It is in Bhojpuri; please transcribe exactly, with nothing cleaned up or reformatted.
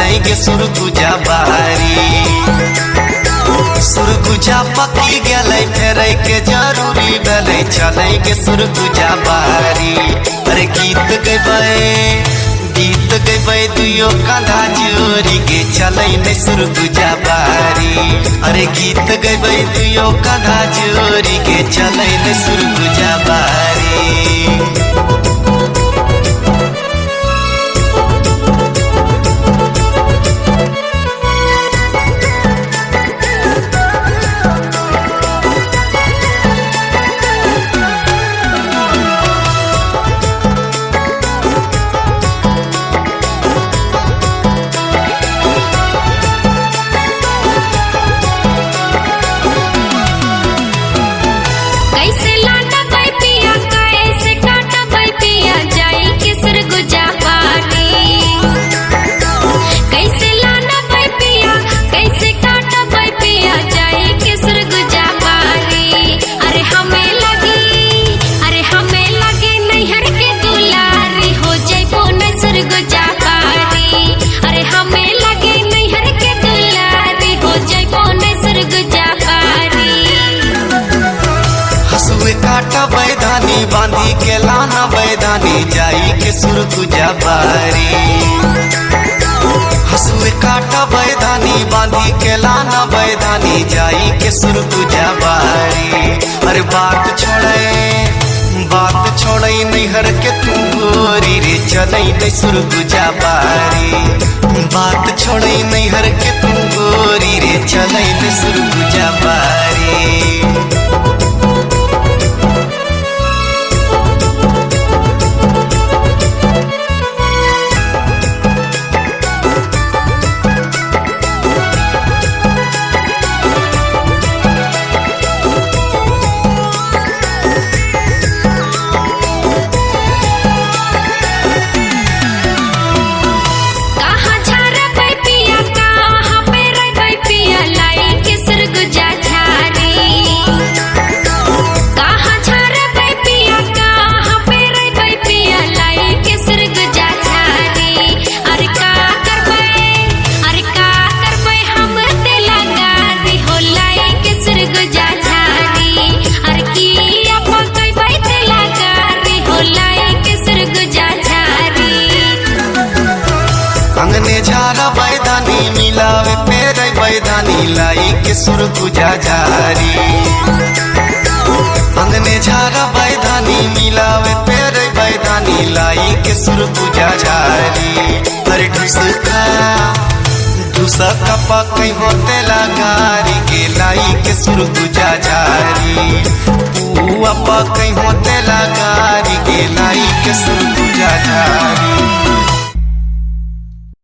चलेंगे सुरगुजा बारी। सुरगुजा पकी गले फेर के जरूरी भले चलेंगे सुरगुजा बारी। अरे गीत गए गीत गए दुयो कंधा जोरी के चलेंगे सुरगुजा बारी। अरे गीत गए दुयो कंधा जोरी के चलेंगे सुरगुजा बारी। काटा बैधानी बांधी के लाना बैधानी जाई के सुरगुजा बारी। हसुए काटा बैधानी बांधी के लाना बैधानी जाई के सुरगुजा बारी। अरे बात छोड़े बात छोड़े नैहर के तू गोरी रे चलई नहीं सुरगुजा बारी। बात छोड़े नैहर के तू गोरी रे चलई नहीं सुरगुजा बारी। अंगने झारा बैदानी मिलावे पेर बैदानी लाई के सुरगुजा झारी। अंगने झारा बैदानी मिलावे पेर बैदानी लाई के सुरगुजा झारी। अरे ढुसका ढुसका पकई होते लगारी के लाई के सुरगुजा झारी। पुआ पकई होते लगारी के लाई के सुर